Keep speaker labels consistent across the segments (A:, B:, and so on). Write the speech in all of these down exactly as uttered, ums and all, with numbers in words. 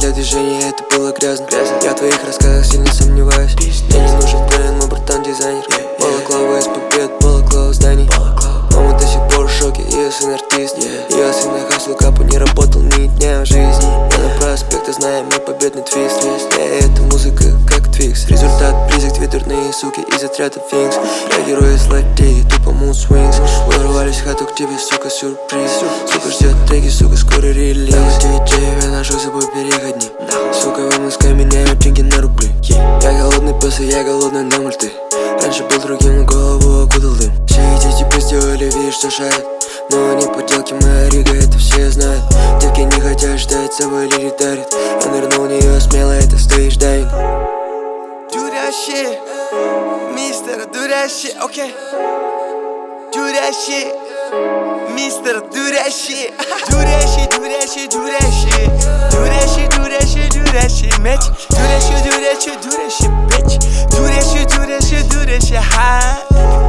A: для движения, это было грязно. Я в твоих рассказах сильно сомневаюсь. Мне не нужен бренд, мой братан дизайнер. Балаклава из побед, балаклава зданий. Мама до сих пор в шоке, ее сын артист. Ее сын на хаслу капу не работал ни дня в жизни. Я на проспекте, знаю мой победный твист. Я эта музыка как твикс. Результат близок, две дурные суки из отряда Финкс. Я герой из лайтеги, тупо mood swings. Ворвались в хату к тебе, сука, сюрприз. Сука ждет треки, сука, скоро релиз. Я ношу с собой переходни. Сука, вымыска меняют деньги на рубли. Я голодный после, я голодный на мульты. Раньше был другим, но голову окутал дым. Все эти типы сделали вид, что шарят, но они подделки, моя рига, это все знают. Девки не хотят ждать, собой лири дарит. Я нырнул в нее смело, это стоишь дайинг.
B: Do that shit, мистер, do that shit, okay. Do that shit, мистер, do that shit. Do that shit, do that shit, do that shit. Do that shit, do that shit, do that shit, bitch. Do that shit, do that shit, do that shit, bitch. Do that shit, do that shit, do that shit, high.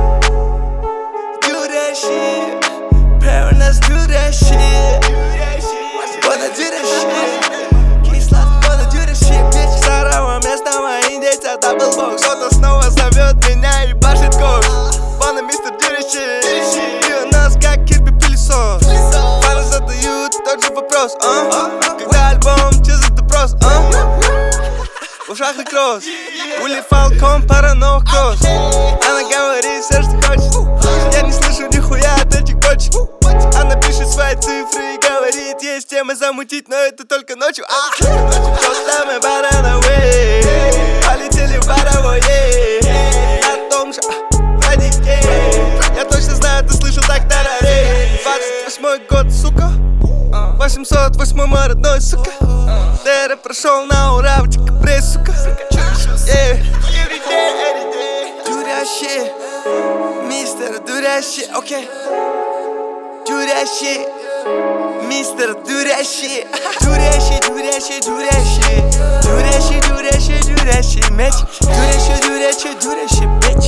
B: Do that shit, parents do that shit. Wanna do that shit. Кисло, wanna do that shit, bitch. Старого местного индейца, даблбокс. Кто-то снова зовет меня и башит кокс. Wanna мистер do that shit. И у нас как Кирби пылесос. Фаны задают тот же вопрос, а? Когда альбом, че за допрос, а? В ушах и кросс. Ули Фалкон, паранок кросс. Она говорит все, что хочет. Я не слышу нихуя от этих бочек. Она пишет свои цифры и говорит, есть темы замутить, но это только ночью. Просто мы барановые, полетели в баровое. На том же радике. Я точно знаю, ты слышал так тарарей. Двадцать восьмой год, сука. Восемьсот восьмой мой родной, сука. Дэра прошел на ура в декабре, сука. Yeah. Do that shit, мистер, do that shit, okay. Do that shit, мистер, do that shit. Do that shit, do that shit, do that shit. Do that shit, do that shit, do that shit, bitch. Do that shit, do that shit, do that shit, bitch.